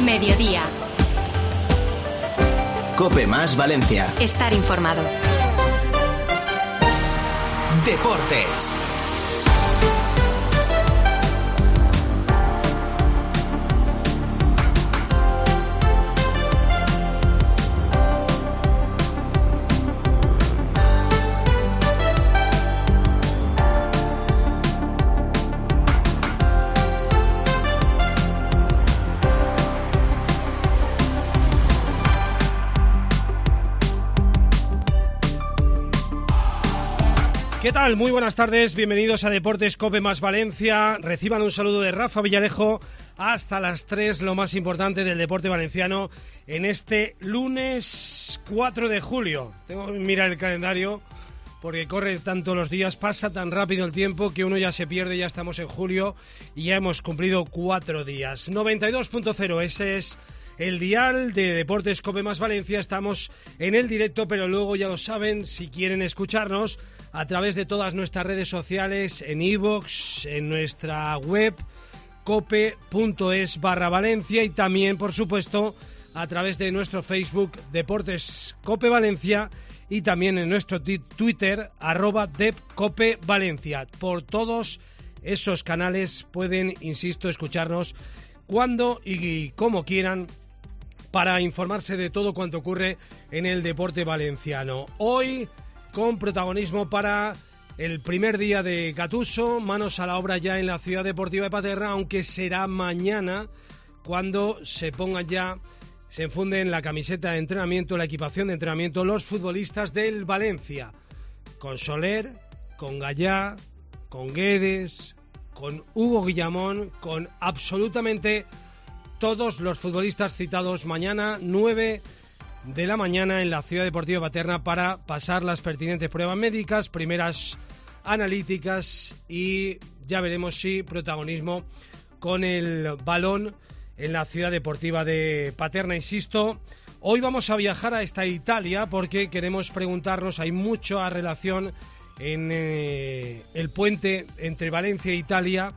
Mediodía. COPE más Valencia. Estar informado. Deportes. ¿Qué tal? Muy buenas tardes, bienvenidos a Deportes COPE más Valencia. Reciban un saludo de Rafa Villarejo hasta las 3, lo más importante del deporte valenciano en este lunes 4 de julio. Tengo que mirar el calendario porque corre tanto los días, pasa tan rápido el tiempo que uno ya se pierde, ya estamos en julio y ya hemos cumplido 4 días. 92.0, ese es el dial de Deportes COPE más Valencia. Estamos en el directo, pero luego ya lo saben, si quieren escucharnos a través de todas nuestras redes sociales, en iVoox, en nuestra web cope.es/Valencia y también, por supuesto, a través de nuestro Facebook Deportes COPE Valencia y también en nuestro Twitter @DepCopeValencia. Por todos esos canales pueden, insisto, escucharnos cuando y como quieran para informarse de todo cuanto ocurre en el deporte valenciano. Hoy, con protagonismo para el primer día de Gattuso, manos a la obra ya en la Ciudad Deportiva de Paterna, aunque será mañana cuando se pongan ya, se enfunden la camiseta de entrenamiento, la equipación de entrenamiento, los futbolistas del Valencia, con Soler, con Gallá, con Guedes, con Hugo Guillamón, con absolutamente todos los futbolistas citados mañana, 9 de la mañana en la Ciudad Deportiva Paterna para pasar las pertinentes pruebas médicas, primeras analíticas y ya veremos si protagonismo con el balón en la Ciudad Deportiva de Paterna. Insisto, hoy vamos a viajar a esta Italia porque queremos preguntarnos, hay mucha relación en el puente entre Valencia e Italia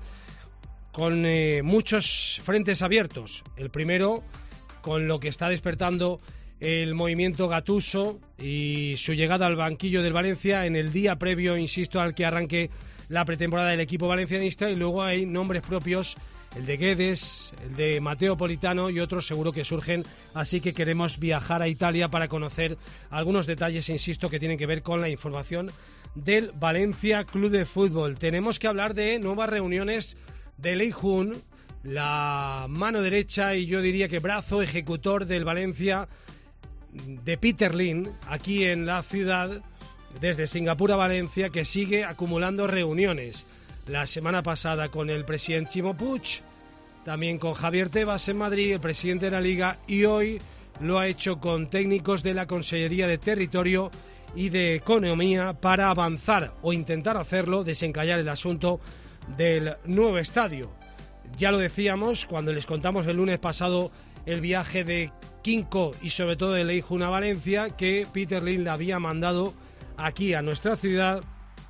con muchos frentes abiertos. El primero con lo que está despertando el movimiento Gattuso y su llegada al banquillo del Valencia en el día previo, insisto, al que arranque la pretemporada del equipo valencianista, y luego hay nombres propios, el de Guedes, el de Matteo Politano y otros seguro que surgen, así que queremos viajar a Italia para conocer algunos detalles, insisto, que tienen que ver con la información del Valencia Club de Fútbol. Tenemos que hablar de nuevas reuniones de Lee Jun, la mano derecha y yo diría que brazo ejecutor del Valencia, de Peter Lim, aquí en la ciudad, desde Singapur a Valencia, que sigue acumulando reuniones. La semana pasada con el presidente Ximo Puig, también con Javier Tebas en Madrid, el presidente de la Liga, y hoy lo ha hecho con técnicos de la Consellería de Territorio y de Economía para avanzar o intentar hacerlo, desencallar el asunto del nuevo estadio. Ya lo decíamos cuando les contamos el lunes pasado el viaje de Quinco y sobre todo de Lee Jun a Valencia, que Peter Lim le había mandado aquí a nuestra ciudad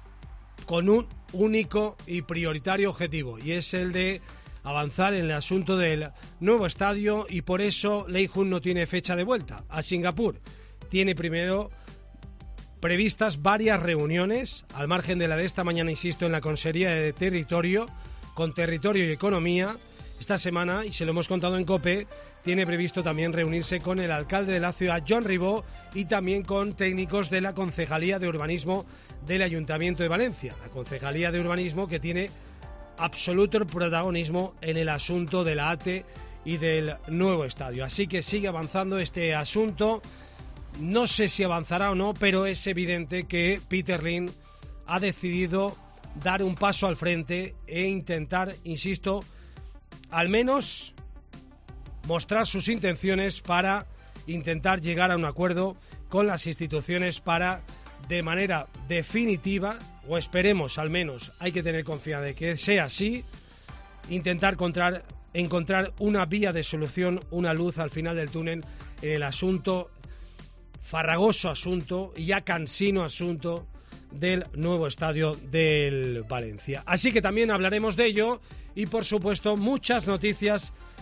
con un único y prioritario objetivo, y es el de avanzar en el asunto del nuevo estadio, y por eso Lee Jun no tiene fecha de vuelta a Singapur. Tiene primero previstas varias reuniones, al margen de la de esta mañana, insisto, en la Consejería de Territorio, con Territorio y Economía. Esta semana, y se lo hemos contado en COPE, tiene previsto también reunirse con el alcalde de la ciudad, John Ribó, y también con técnicos de la Concejalía de Urbanismo del Ayuntamiento de Valencia. La Concejalía de Urbanismo que tiene absoluto protagonismo en el asunto de la ATE y del nuevo estadio. Así que sigue avanzando este asunto. No sé si avanzará o no, pero es evidente que Peter Lim ha decidido dar un paso al frente e intentar, insisto, al menos mostrar sus intenciones para intentar llegar a un acuerdo con las instituciones para, de manera definitiva, o esperemos al menos, hay que tener confianza de que sea así, intentar encontrar una vía de solución, una luz al final del túnel en el asunto, farragoso asunto y ya cansino asunto del nuevo estadio del Valencia. Así que también hablaremos de ello y, por supuesto, muchas noticias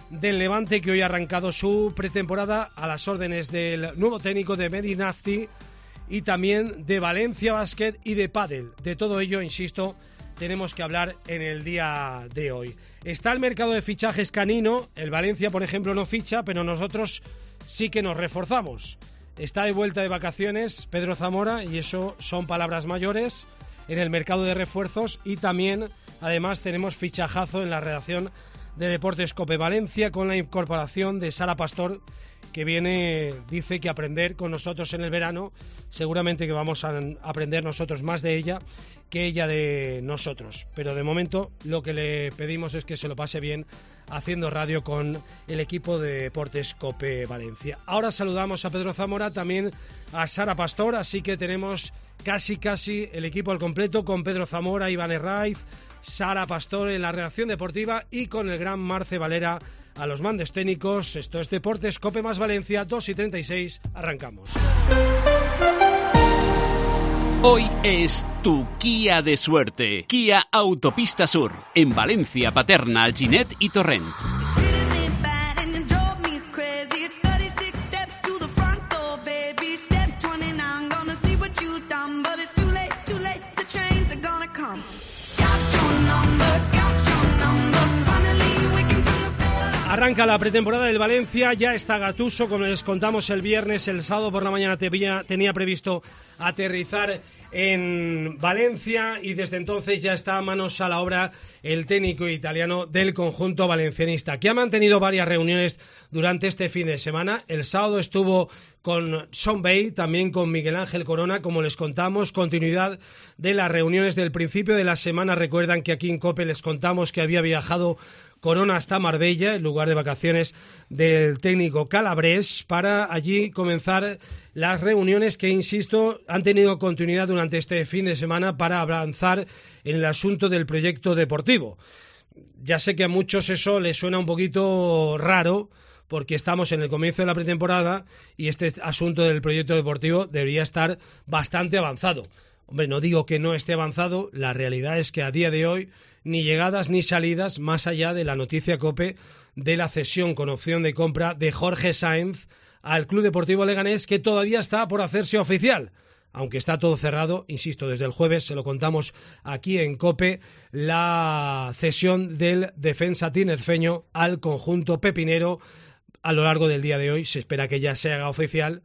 del Levante, que hoy ha arrancado su pretemporada a las órdenes del nuevo técnico de Medinafti y también de Valencia Basket y de Pádel. De todo ello, insisto, tenemos que hablar en el día de hoy. Está el mercado de fichajes canino. El Valencia, por ejemplo, no ficha, pero nosotros sí que nos reforzamos. Está de vuelta de vacaciones Pedro Zamora y eso son palabras mayores en el mercado de refuerzos, y también, además, tenemos fichajazo en la redacción de Deportes Cope Valencia con la incorporación de Sara Pastor, que viene, dice, que aprender con nosotros en el verano. Seguramente que vamos a aprender nosotros más de ella que ella de nosotros, pero de momento lo que le pedimos es que se lo pase bien haciendo radio con el equipo de Deportes Cope Valencia. Ahora saludamos a Pedro Zamora, también a Sara Pastor, así que tenemos casi el equipo al completo, con Pedro Zamora, Iván Herraiz, Sara Pastor en la redacción deportiva y con el gran Marce Valera a los mandos técnicos. Esto es Deportes Cope más Valencia, 2:36, arrancamos. Hoy es tu Kia de suerte. Kia Autopista Sur, en Valencia, Paterna, Alginet y Torrent. Arranca la pretemporada del Valencia, ya está Gattuso, como les contamos el viernes. El sábado por la mañana tenía previsto aterrizar en Valencia y desde entonces ya está a manos a la obra el técnico italiano del conjunto valencianista, que ha mantenido varias reuniones durante este fin de semana. El sábado estuvo con Sean Bay, también con Miguel Ángel Corona, como les contamos, continuidad de las reuniones del principio de la semana. Recuerdan que aquí en COPE les contamos que había viajado Corona hasta Marbella, el lugar de vacaciones del técnico calabrés, para allí comenzar las reuniones que, insisto, han tenido continuidad durante este fin de semana para avanzar en el asunto del proyecto deportivo. Ya sé que a muchos eso les suena un poquito raro, porque estamos en el comienzo de la pretemporada y este asunto del proyecto deportivo debería estar bastante avanzado. Hombre, no digo que no esté avanzado, la realidad es que a día de hoy ni llegadas ni salidas, más allá de la noticia COPE de la cesión con opción de compra de Jorge Sainz al Club Deportivo Leganés, que todavía está por hacerse oficial. Aunque está todo cerrado, insisto, desde el jueves se lo contamos aquí en COPE, la cesión del defensa tinerfeño al conjunto pepinero a lo largo del día de hoy. Se espera que ya se haga oficial.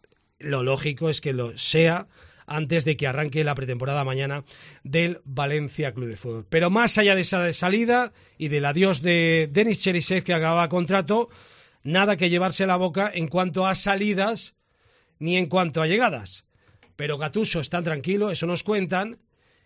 Lo lógico es que lo sea antes de que arranque la pretemporada mañana del Valencia Club de Fútbol. Pero más allá de esa salida y del adiós de Denis Cherisev, que acaba contrato, nada que llevarse la boca en cuanto a salidas ni en cuanto a llegadas. Pero Gattuso está tranquilo, eso nos cuentan,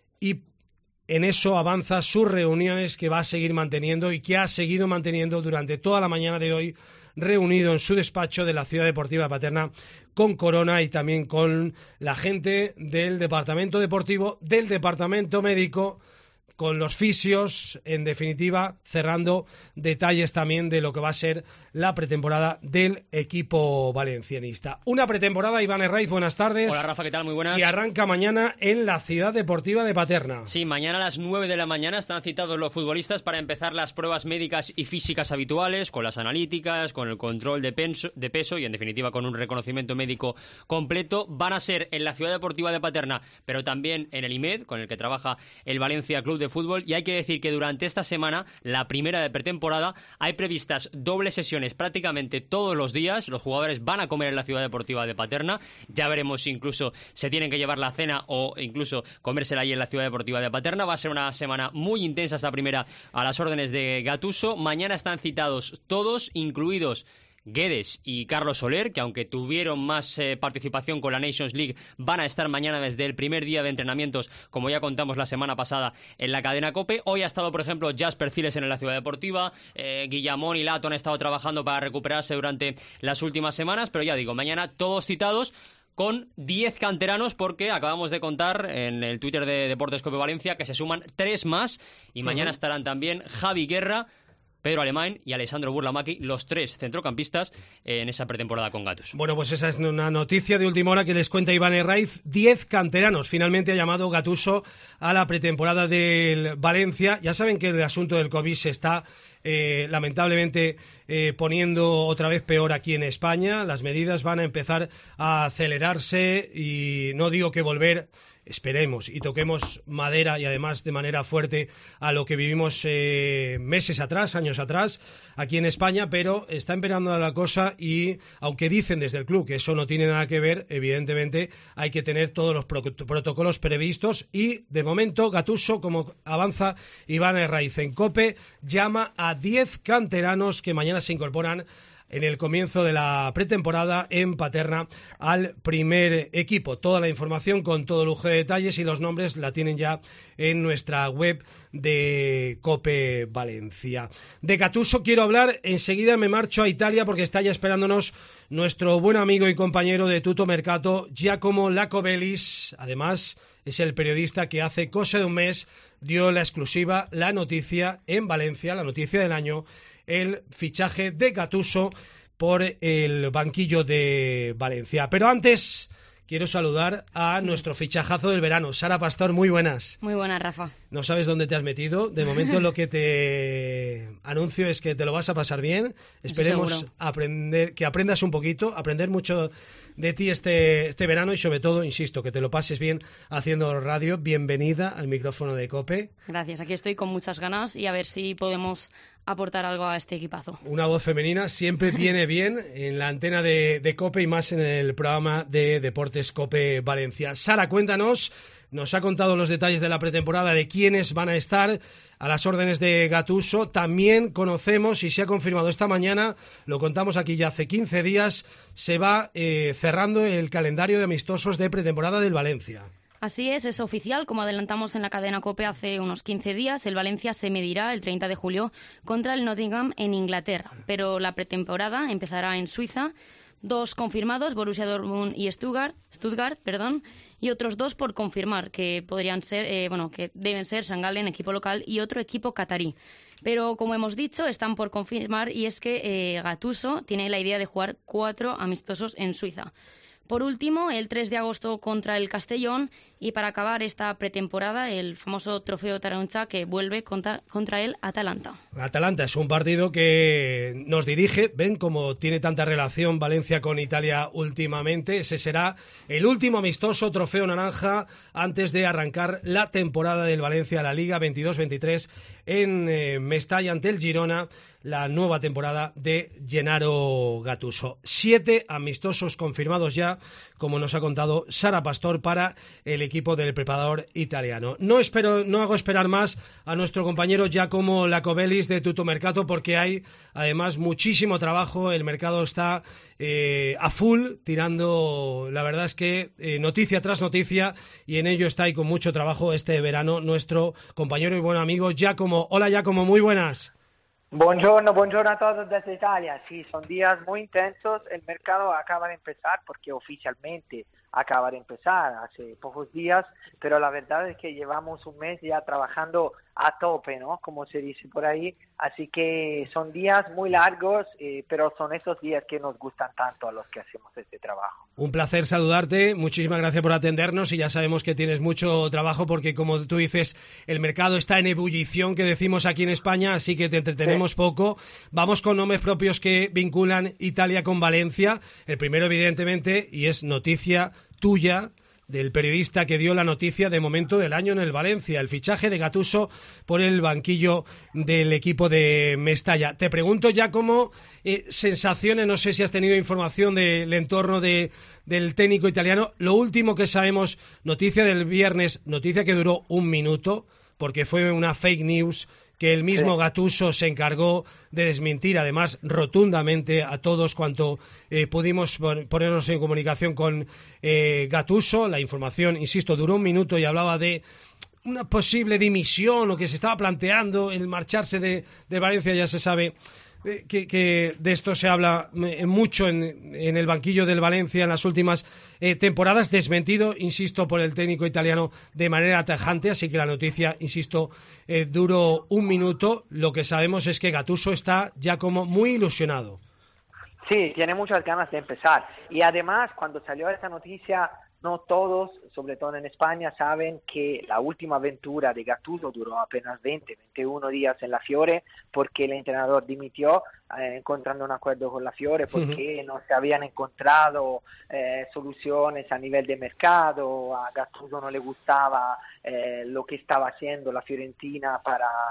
y en eso avanza sus reuniones que va a seguir manteniendo y que ha seguido manteniendo durante toda la mañana de hoy, reunido en su despacho de la Ciudad Deportiva de Paterna con Corona y también con la gente del departamento deportivo, del departamento médico, con los fisios, en definitiva, cerrando detalles también de lo que va a ser la pretemporada del equipo valencianista. Una pretemporada, Iván Herraiz, buenas tardes. Hola Rafa, ¿qué tal? Muy buenas. Que arranca mañana en la Ciudad Deportiva de Paterna. Sí, mañana a las 9 de la mañana están citados los futbolistas para empezar las pruebas médicas y físicas habituales, con las analíticas, con el control de peso y en definitiva con un reconocimiento médico completo. Van a ser en la Ciudad Deportiva de Paterna, pero también en el IMED, con el que trabaja el Valencia Club de Fútbol, y hay que decir que durante esta semana, la primera de pretemporada, hay previstas dobles sesiones prácticamente todos los días. Los jugadores van a comer en la Ciudad Deportiva de Paterna, ya veremos si incluso se tienen que llevar la cena o incluso comérsela ahí en la Ciudad Deportiva de Paterna. Va a ser una semana muy intensa esta primera a las órdenes de Gattuso. Mañana están citados todos, incluidos Guedes y Carlos Soler, que aunque tuvieron más participación con la Nations League, van a estar mañana desde el primer día de entrenamientos, como ya contamos la semana pasada en la cadena COPE. Hoy ha estado, por ejemplo, Jasper Ciles en la Ciudad Deportiva, Guillamón y Lato han estado trabajando para recuperarse durante las últimas semanas, pero ya digo, mañana todos citados, con 10 canteranos, porque acabamos de contar en el Twitter de Deportes Cope Valencia que se suman 3 más, y mañana estarán también Javi Guerra, Pedro Alemán y Alessandro Burlamaqui, los 3 centrocampistas en esa pretemporada con Gattuso. Bueno, pues esa es una noticia de última hora que les cuenta Iván Herraiz. 10 canteranos. Finalmente ha llamado Gattuso a la pretemporada del Valencia. Ya saben que el asunto del COVID se está lamentablemente poniendo otra vez peor aquí en España. Las medidas van a empezar a acelerarse y no digo que volver, esperemos y toquemos madera y además de manera fuerte a lo que vivimos meses atrás, años atrás aquí en España, pero está empeorando la cosa y aunque dicen desde el club que eso no tiene nada que ver, evidentemente hay que tener todos los protocolos previstos y de momento Gattuso, como avanza Iván Herraiz en COPE, llama a 10 canteranos que mañana se incorporan en el comienzo de la pretemporada en Paterna al primer equipo. Toda la información con todo lujo de detalles y los nombres la tienen ya en nuestra web de COPE Valencia. De Gattuso quiero hablar, enseguida me marcho a Italia porque está ya esperándonos nuestro buen amigo y compañero de Tutto Mercato, Giacomo Lacobellis. Además, es el periodista que hace cosa de un mes dio la exclusiva, la noticia en Valencia, la noticia del año, el fichaje de Gattuso por el banquillo de Valencia. Pero antes quiero saludar a nuestro fichajazo del verano. Sara Pastor, muy buenas. Muy buenas, Rafa. No sabes dónde te has metido. De momento lo que te anuncio es que te lo vas a pasar bien. Esperemos que aprendas un poquito, aprender mucho de ti este verano y sobre todo, insisto, que te lo pases bien haciendo radio. Bienvenida al micrófono de COPE. Gracias, aquí estoy con muchas ganas y a ver si podemos aportar algo a este equipazo. Una voz femenina siempre viene bien en la antena de COPE y más en el programa de Deportes COPE Valencia. Sara, cuéntanos, nos ha contado los detalles de la pretemporada, de quiénes van a estar a las órdenes de Gattuso. También conocemos, y se ha confirmado esta mañana, lo contamos aquí ya hace 15 días, se va cerrando el calendario de amistosos de pretemporada del Valencia. Así es oficial. Como adelantamos en la cadena COPE hace unos 15 días, el Valencia se medirá el 30 de julio contra el Nottingham en Inglaterra. Pero la pretemporada empezará en Suiza. 2 confirmados, Borussia Dortmund y Stuttgart, y otros 2 por confirmar, que podrían ser, que deben ser St. Gallen, equipo local, y otro equipo catarí. Pero, como hemos dicho, están por confirmar y es que Gattuso tiene la idea de jugar 4 amistosos en Suiza. Por último, el 3 de agosto contra el Castellón y para acabar esta pretemporada el famoso Trofeo Taroncha que vuelve contra el Atalanta. Atalanta es un partido que nos dirige, ven cómo tiene tanta relación Valencia con Italia últimamente. Ese será el último amistoso Trofeo Naranja antes de arrancar la temporada del Valencia, la Liga 22-23 en Mestalla ante el Girona, la nueva temporada de Gennaro Gattuso. 7 amistosos confirmados ya, como nos ha contado Sara Pastor, para el equipo del preparador italiano. No hago esperar más a nuestro compañero Giacomo Lacobellis de Tutto Mercato porque hay además muchísimo trabajo. El mercado está a full, tirando, la verdad es que noticia tras noticia, y en ello está y con mucho trabajo este verano nuestro compañero y buen amigo Giacomo. Hola Giacomo, muy buenas. Buongiorno a todos desde Italia. Sí, son días muy intensos. El mercado acaba de empezar porque oficialmente acaba de empezar hace pocos días, pero la verdad es que llevamos un mes ya trabajando a tope, ¿no? Como se dice por ahí. Así que son días muy largos, pero son esos días que nos gustan tanto a los que hacemos este trabajo. Un placer saludarte, muchísimas gracias por atendernos y ya sabemos que tienes mucho trabajo porque, como tú dices, el mercado está en ebullición, que decimos aquí en España, así que te entretenemos poco. Vamos con nombres propios que vinculan Italia con Valencia. El primero, evidentemente, y es noticia tuya, del periodista que dio la noticia de momento del año en el Valencia, el fichaje de Gattuso por el banquillo del equipo de Mestalla. Te pregunto ya como sensaciones, no sé si has tenido información del entorno del técnico italiano. Lo último que sabemos, noticia del viernes, noticia que duró 1 minuto, porque fue una fake news que el mismo Gattuso se encargó de desmentir, además rotundamente, a todos cuanto pudimos ponernos en comunicación con Gattuso. La información, insisto, duró 1 minuto y hablaba de una posible dimisión o que se estaba planteando el marcharse de Valencia. Ya se sabe que de esto se habla mucho en el banquillo del Valencia en las últimas temporadas, desmentido, insisto, por el técnico italiano de manera tajante, así que la noticia, insisto, duró 1 minuto. Lo que sabemos es que Gattuso está ya como muy ilusionado. Sí, tiene muchas ganas de empezar. Y además, cuando salió esta noticia, no todos, sobre todo en España, saben que la última aventura de Gattuso duró apenas 21 días en la Fiore, porque el entrenador dimitió encontrando un acuerdo con la Fiore, porque no se habían encontrado soluciones a nivel de mercado. A Gattuso no le gustaba lo que estaba haciendo la Fiorentina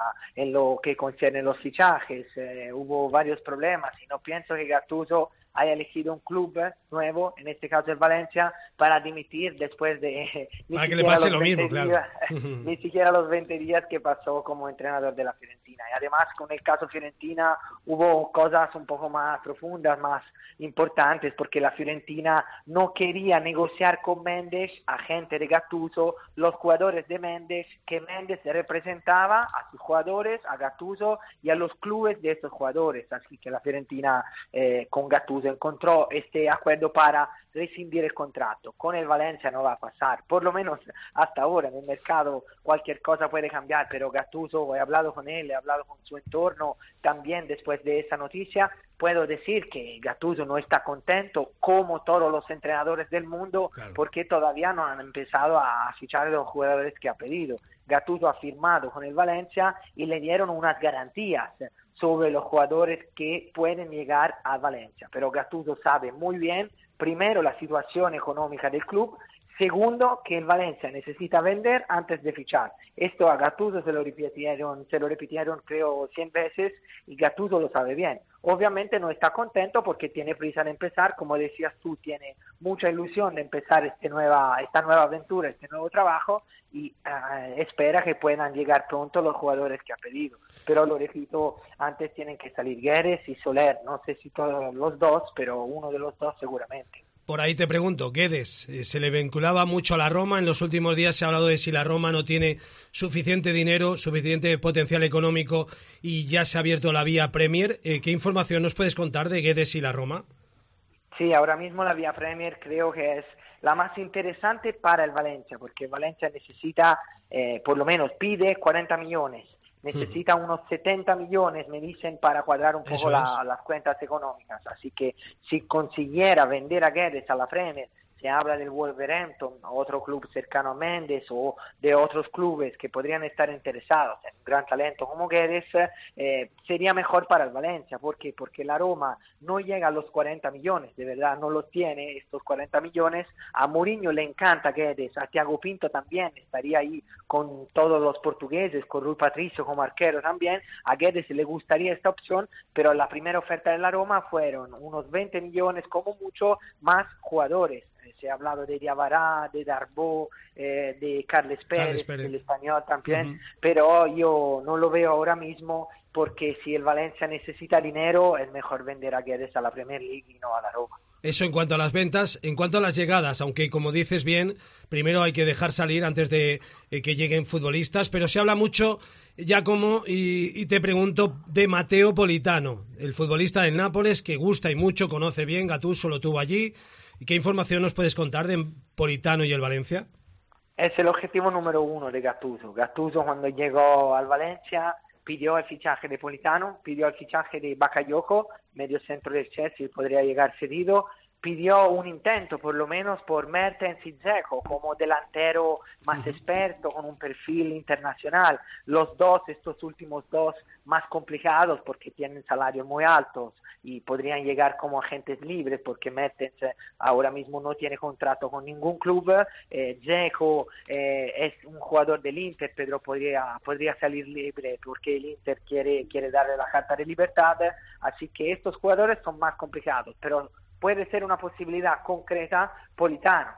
en lo que concierne los fichajes. Hubo varios problemas y no pienso que Gattuso haya elegido un club nuevo, en este caso el Valencia, para dimitir después de para que le pase lo mismo, claro. Ni siquiera los 20 días que pasó como entrenador de la Fiorentina. Y además, con el caso Fiorentina hubo cosas un poco más profundas, más importantes, porque la Fiorentina no quería negociar con Méndez, agente de Gattuso, los jugadores de Méndez, que Méndez representaba a sus jugadores, a Gattuso y a los clubes de estos jugadores. Así que la Fiorentina con Gattuso encontró este acuerdo para rescindir el contrato. Con el Valencia no va a pasar, por lo menos hasta ahora. En el mercado cualquier cosa puede cambiar, pero Gattuso, he hablado con él, he hablado con su entorno también después de esa noticia. Puedo decir que Gattuso no está contento, como todos los entrenadores del mundo, claro, porque todavía no han empezado a fichar a los jugadores que ha pedido. Gattuso ha firmado con el Valencia y le dieron unas garantías sobre los jugadores que pueden llegar a Valencia. Pero Gattuso sabe muy bien, primero, la situación económica del club, segundo, que el Valencia necesita vender antes de fichar. Esto a Gattuso se lo repitieron creo 100 veces y Gattuso lo sabe bien. Obviamente no está contento porque tiene prisa de empezar, como decías tú, tiene mucha ilusión de empezar esta nueva aventura, este nuevo trabajo, y espera que puedan llegar pronto los jugadores que ha pedido. Pero lo repito, antes tienen que salir Guedes y Soler, no sé si todos los dos, pero uno de los dos seguramente. Por ahí te pregunto, Guedes, se le vinculaba mucho a la Roma. En los últimos días se ha hablado de si la Roma no tiene suficiente dinero, suficiente potencial económico y ya se ha abierto la vía Premier. ¿Qué información nos puedes contar de Guedes y la Roma? Sí, ahora mismo la vía Premier creo que es la más interesante para el Valencia, porque Valencia necesita, por lo menos pide 40 millones. Necesita unos 70 millones, me dicen, para cuadrar un poco las cuentas económicas. Así que si consiguiera vender a Guedes a la Premier, se habla del Wolverhampton, otro club cercano a Méndez, o de otros clubes que podrían estar interesados en un gran talento como Guedes, sería mejor para el Valencia. ¿Por qué? Porque la Roma no llega a los 40 millones, de verdad no los tiene estos 40 millones. A Mourinho le encanta Guedes, a Thiago Pinto también, estaría ahí con todos los portugueses, con Rui Patricio como arquero también. A Guedes le gustaría esta opción, pero la primera oferta de la Roma fueron unos 20 millones como mucho, más jugadores. Se ha hablado de Diawara, de Darboe, de Carles Pérez, el español también, pero yo no lo veo ahora mismo, porque si el Valencia necesita dinero, es mejor vender a Guedes a la Premier League y no a la Roma. Eso en cuanto a las ventas. En cuanto a las llegadas, aunque como dices bien, primero hay que dejar salir antes de que lleguen futbolistas, pero se habla mucho, Giacomo, y te pregunto de Matteo Politano, el futbolista del Nápoles que gusta y mucho, conoce bien, Gattuso lo tuvo allí. ¿Qué información nos puedes contar de Politano y el Valencia? Es el objetivo número uno de Gattuso. Gattuso, cuando llegó al Valencia, pidió el fichaje de Politano, pidió el fichaje de Bakayoko, medio centro del Chelsea, podría llegar cedido, pidió un intento por lo menos por Mertens y Dzeko como delantero más experto, con un perfil internacional. Los dos, estos últimos dos, más complicados porque tienen salarios muy altos y podrían llegar como agentes libres, porque Mertens ahora mismo no tiene contrato con ningún club. Dzeko es un jugador del Inter, pero podría salir libre porque el Inter quiere darle la carta de libertad. Así que estos jugadores son más complicados, pero puede ser una posibilidad concreta Politano.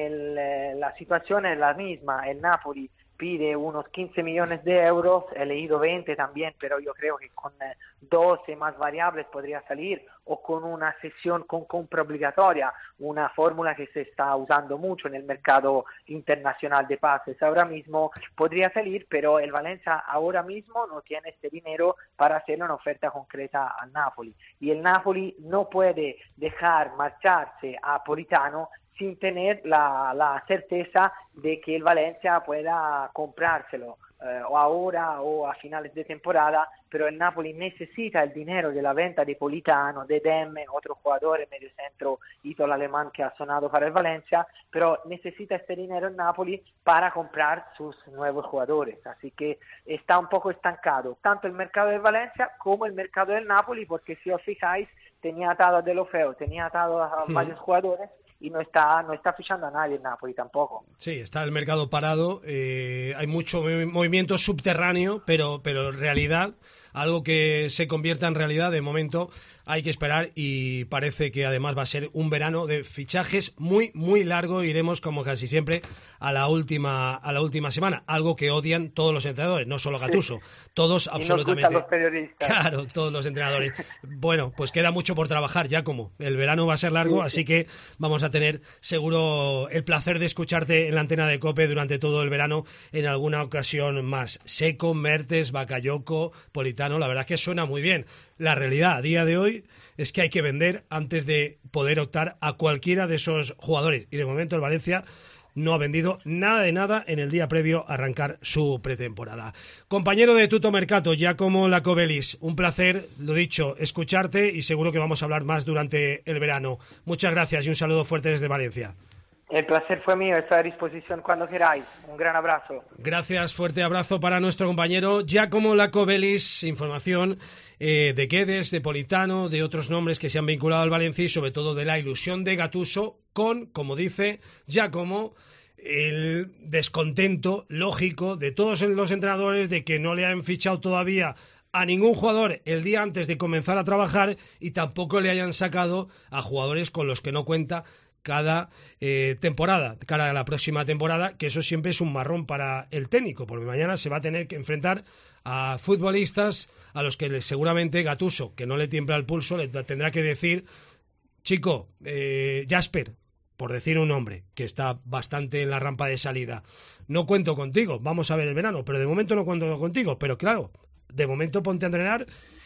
La situación es la misma. El Napoli pide unos 15 millones de euros, he leído 20 también, pero yo creo que con 12 más variables podría salir, o con una cesión con compra obligatoria, una fórmula que se está usando mucho en el mercado internacional de pases. Ahora mismo podría salir, pero el Valencia ahora mismo no tiene este dinero para hacer una oferta concreta al Napoli, y el Napoli no puede dejar marcharse a Politano sin tener la certeza de que el Valencia pueda comprárselo. o ahora o a finales de temporada, pero el Napoli necesita el dinero de la venta de Politano, de Demme, otro jugador, el mediocentro ítalo-alemán que ha sonado para el Valencia, pero necesita este dinero en Napoli para comprar sus nuevos jugadores, así que está un poco estancado, tanto el mercado del Valencia como el mercado del Napoli, porque si os fijáis, tenía atado a Deulofeu, tenía atado a varios jugadores, y no está fichando a nadie en Napoli tampoco. Sí, está el mercado parado, hay mucho movimiento subterráneo, pero en realidad, algo que se convierta en realidad, de momento hay que esperar, y parece que además va a ser un verano de fichajes muy, muy largo. Iremos, como casi siempre, a la última semana, algo que odian todos los entrenadores, no solo Gattuso, todos absolutamente. Y nos gustan los periodistas. Claro, todos los entrenadores. Bueno, pues queda mucho por trabajar, Giacomo. El verano va a ser largo, así que vamos a tener seguro el placer de escucharte en la antena de COPE durante todo el verano en alguna ocasión más. Seco, Mertes, Bakayoko, Politano, la verdad es que suena muy bien. La realidad a día de hoy es que hay que vender antes de poder optar a cualquiera de esos jugadores, y de momento el Valencia no ha vendido nada de nada en el día previo a arrancar su pretemporada. Compañero de Tutto Mercato, Giacomo Lacobelis, un placer, lo dicho, escucharte, y seguro que vamos a hablar más durante el verano. Muchas gracias y un saludo fuerte desde Valencia. El placer fue mío, estoy a disposición cuando queráis. Un gran abrazo. Gracias, fuerte abrazo para nuestro compañero Giacomo Lacobelis. Información de Guedes, de Politano, de otros nombres que se han vinculado al Valencia, y sobre todo de la ilusión de Gattuso con, como dice Giacomo, el descontento lógico de todos los entrenadores de que no le han fichado todavía a ningún jugador el día antes de comenzar a trabajar, y tampoco le hayan sacado a jugadores con los que no cuenta cada temporada, cara a la próxima temporada, que eso siempre es un marrón para el técnico, porque mañana se va a tener que enfrentar a futbolistas a los que seguramente Gattuso, que no le tiembla el pulso, le tendrá que decir: chico, Jasper, por decir un nombre que está bastante en la rampa de salida, no cuento contigo, vamos a ver el verano, pero de momento no cuento contigo, pero claro, de momento ponte a entrenar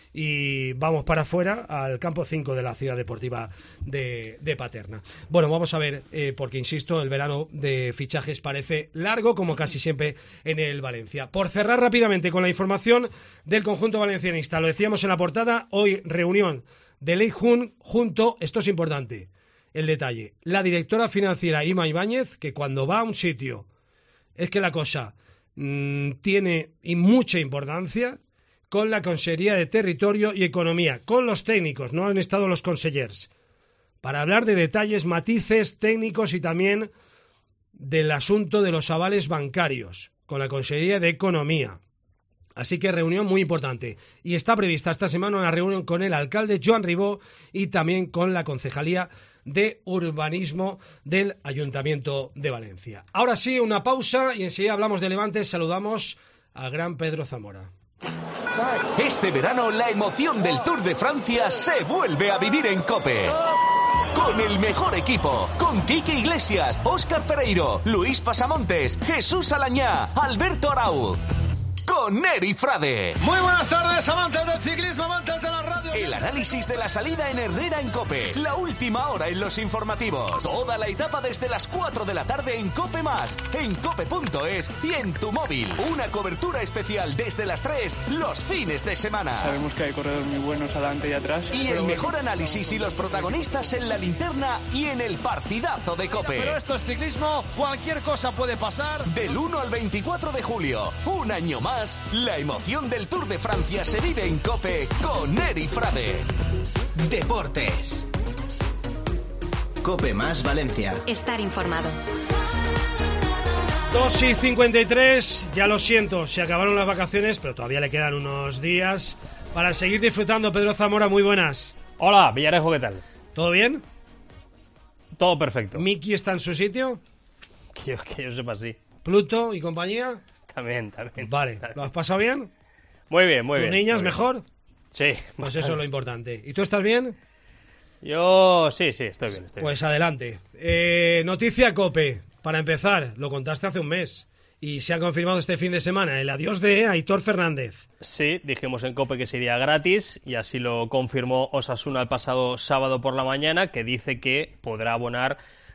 y vamos para afuera al campo 5 de la Ciudad Deportiva de Paterna. Bueno, vamos a ver, porque insisto, el verano de fichajes parece largo, como casi siempre en el Valencia. Por cerrar rápidamente con la información del conjunto valencianista, lo decíamos en la portada, hoy reunión de Lei Jun junto, esto es importante, el detalle, la directora financiera Ima Ibáñez, que cuando va a un sitio es que la cosa tiene mucha importancia, con la Consejería de Territorio y Economía, con los técnicos, no han estado los consellers, para hablar de detalles, matices técnicos y también del asunto de los avales bancarios, con la Consejería de Economía. Así que reunión muy importante. Y está prevista esta semana una reunión con el alcalde Joan Ribó y también con la Concejalía de Urbanismo del Ayuntamiento de Valencia. Ahora sí, una pausa y enseguida hablamos de Levante. Saludamos a gran Pedro Zamora. Este verano la emoción del Tour de Francia se vuelve a vivir en COPE. Con el mejor equipo, con Quique Iglesias, Óscar Pereiro, Luis Pasamontes, Jesús Alañá, Alberto Arauz. Con Neri Frade. Muy buenas tardes, amantes del ciclismo, amantes de la radio. El análisis de la salida en Herrera en COPE. La última hora en los informativos. Toda la etapa desde las 4 de la tarde en COPE+, en cope.es y en tu móvil. Una cobertura especial desde las 3 los fines de semana. Sabemos que hay corredores muy buenos adelante y atrás. Y el mejor análisis y los protagonistas en la linterna y en el partidazo de COPE. Pero esto es ciclismo, cualquier cosa puede pasar. Del 1 al 24 de julio, un año más, la emoción del Tour de Francia se vive en COPE con Neri Frade. Deportes. COPE más Valencia. Estar informado. 2:53, ya lo siento, se acabaron las vacaciones, pero todavía le quedan unos días para seguir disfrutando. Pedro Zamora, muy buenas. Hola, Villarejo, ¿qué tal? ¿Todo bien? Todo perfecto. ¿Miki está en su sitio? Que yo sepa, sí. ¿Pluto y compañía? También. Vale, ¿lo has pasado bien? Muy bien, muy bien. ¿Tus niñas muy bien. mejor? Sí. Pues eso es lo importante. ¿Y tú estás bien? Yo sí, estoy bien. Pues adelante. Noticia COPE. Para empezar, lo contaste hace un mes y se ha confirmado este fin de semana el adiós de Aitor Fernández. Sí, dijimos en COPE que sería gratis y así lo confirmó Osasuna el pasado sábado por la mañana, que dice que podrá abonar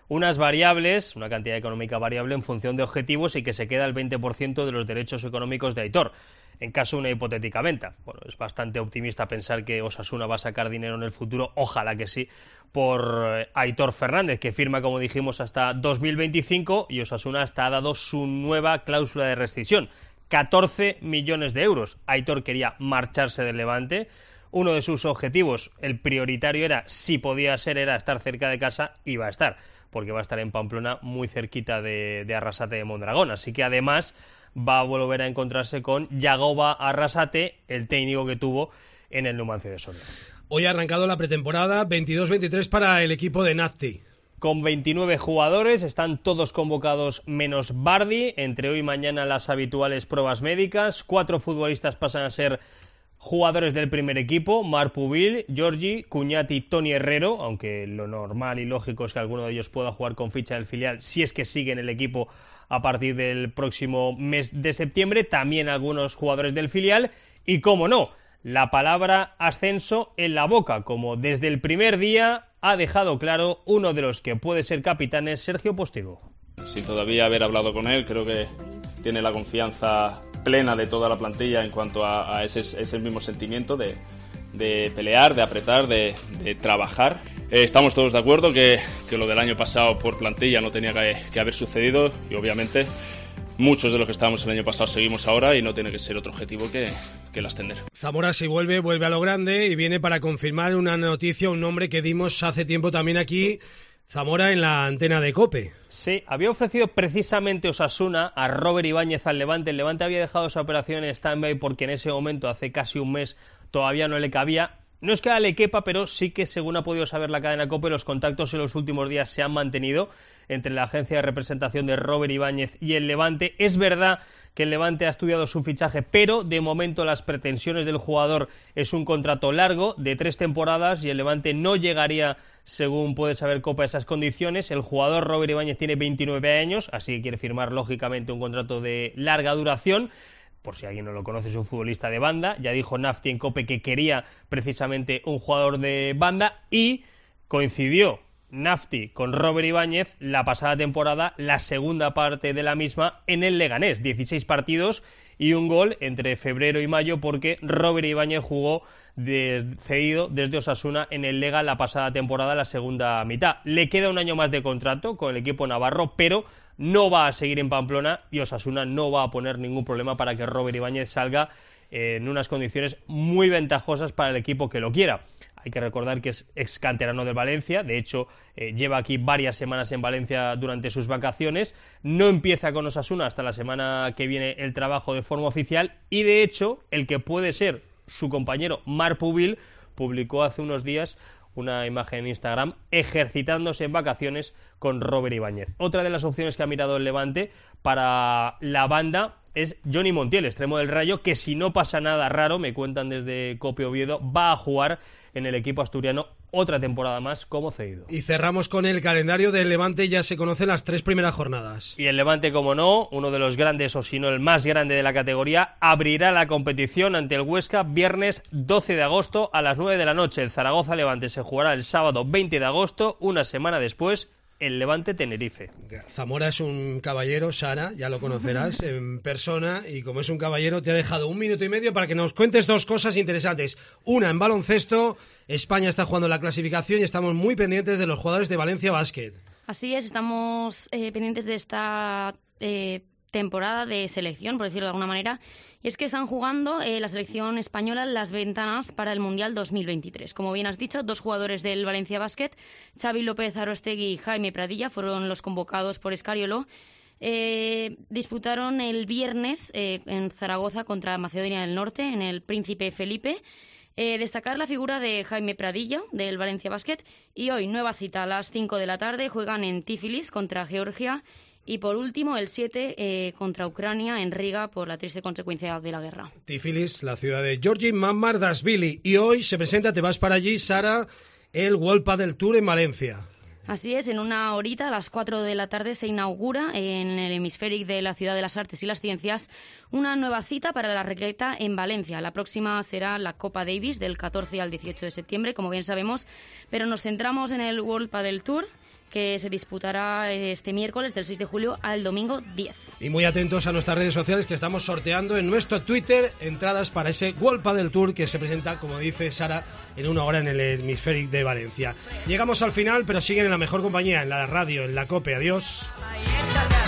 unas variables, una cantidad económica variable en función de objetivos y que se queda el 20% de los derechos económicos de Aitor, en caso de una hipotética venta. Bueno, es bastante optimista pensar que Osasuna va a sacar dinero en el futuro, ojalá que sí, por Aitor Fernández, que firma, como dijimos, hasta 2025 y Osasuna hasta ha dado su nueva cláusula de rescisión, 14 millones de euros. Aitor quería marcharse del Levante. Uno de sus objetivos, el prioritario era, si podía ser, era estar cerca de casa, y va a estar, porque va a estar en Pamplona, muy cerquita de Arrasate de Mondragón. Así que además va a volver a encontrarse con Yagoba Arrasate, el técnico que tuvo en el Numancia de Soria. Hoy ha arrancado la pretemporada 22-23 para el equipo de Nafti. Con 29 jugadores, están todos convocados menos Bardi. Entre hoy y mañana las habituales pruebas médicas. 4 futbolistas pasan a ser jugadores del primer equipo: Marc Pubil, Giorgi, Cuñati y Toni Herrero, aunque lo normal y lógico es que alguno de ellos pueda jugar con ficha del filial si es que sigue en el equipo a partir del próximo mes de septiembre. También algunos jugadores del filial y, cómo no, la palabra ascenso en la boca, como desde el primer día ha dejado claro uno de los que puede ser capitanes, Sergio Postigo. Sin todavía haber hablado con él, creo que tiene la confianza plena de toda la plantilla en cuanto a ese mismo sentimiento de pelear, de apretar, de trabajar. Estamos todos de acuerdo que lo del año pasado por plantilla no tenía que haber sucedido y obviamente muchos de los que estábamos el año pasado seguimos ahora y no tiene que ser otro objetivo que el ascender. Zamora, si vuelve a lo grande y viene para confirmar una noticia, un nombre que dimos hace tiempo también aquí, Zamora, en la antena de COPE. Sí, había ofrecido precisamente Osasuna a Robert Ibáñez al Levante. El Levante había dejado esa operación en stand-by porque en ese momento, hace casi un mes, todavía no le cabía. No es que le quepa, pero sí que, según ha podido saber la cadena COPE, los contactos en los últimos días se han mantenido entre la agencia de representación de Robert Ibáñez y el Levante. Es verdad que el Levante ha estudiado su fichaje, pero de momento las pretensiones del jugador es un contrato largo de 3 temporadas y el Levante no llegaría, según puede saber COPE, a esas condiciones. El jugador Robert Ibáñez tiene 29 años, así que quiere firmar lógicamente un contrato de larga duración. Por si alguien no lo conoce, es un futbolista de banda. Ya dijo Nafti en COPE que quería precisamente un jugador de banda y coincidió Nafti con Robert Ibáñez la pasada temporada, la segunda parte de la misma en el Leganés, 16 partidos y un gol entre febrero y mayo, porque Robert Ibáñez jugó cedido desde Osasuna en el Lega la pasada temporada, la segunda mitad. Le queda un año más de contrato con el equipo navarro, pero no va a seguir en Pamplona y Osasuna no va a poner ningún problema para que Robert Ibáñez salga en unas condiciones muy ventajosas para el equipo que lo quiera. Hay que recordar que es ex canterano de Valencia, de hecho lleva aquí varias semanas en Valencia durante sus vacaciones, no empieza con Osasuna hasta la semana que viene el trabajo de forma oficial y de hecho el que puede ser su compañero Marc Pubil publicó hace unos días una imagen en Instagram ejercitándose en vacaciones con Robert Ibáñez. Otra de las opciones que ha mirado el Levante para la banda es Johnny Montiel, extremo del Rayo, que si no pasa nada raro, me cuentan desde COPE Oviedo, va a jugar en el equipo asturiano otra temporada más como cedido. Y cerramos con el calendario del Levante, ya se conocen las 3 primeras jornadas. Y el Levante, como no, uno de los grandes, o si no el más grande de la categoría, abrirá la competición ante el Huesca viernes 12 de agosto a las 9 de la noche. El Zaragoza-Levante se jugará el sábado 20 de agosto, una semana después el Levante-Tenerife. Zamora es un caballero, Sara, ya lo conocerás en persona, y como es un caballero te ha dejado 1 minuto y medio para que nos cuentes 2 cosas interesantes. Una, en baloncesto, España está jugando la clasificación y estamos muy pendientes de los jugadores de Valencia Basket. Así es, estamos pendientes de esta temporada de selección, por decirlo de alguna manera, y es que están jugando la selección española las ventanas para el Mundial 2023. Como bien has dicho, 2 jugadores del Valencia Basket, Xavi López Arostegui y Jaime Pradilla, fueron los convocados por Escariolo. Disputaron el viernes en Zaragoza contra Macedonia del Norte, en el Príncipe Felipe. Destacar la figura de Jaime Pradilla, del Valencia Basket, y hoy nueva cita a las 5 de la tarde, juegan en Tiflis contra Georgia. Y por último, el 7 contra Ucrania en Riga por la triste consecuencia de la guerra. Tiflis, la ciudad de Georgi Mamardashvili. Y hoy se presenta, te vas para allí, Sara, el World Padel Tour en Valencia. Así es, en una horita, a las 4 de la tarde, se inaugura en el Hemisféric de la Ciudad de las Artes y las Ciencias una nueva cita para la regleta en Valencia. La próxima será la Copa Davis del 14 al 18 de septiembre, como bien sabemos, pero nos centramos en el World Padel Tour, que se disputará este miércoles del 6 de julio al domingo 10. Y muy atentos a nuestras redes sociales, que estamos sorteando en nuestro Twitter entradas para ese World Padel Tour que se presenta, como dice Sara, en una hora en el Hemisféric de Valencia. Llegamos al final, pero siguen en la mejor compañía, en la radio, en la COPE. Adiós.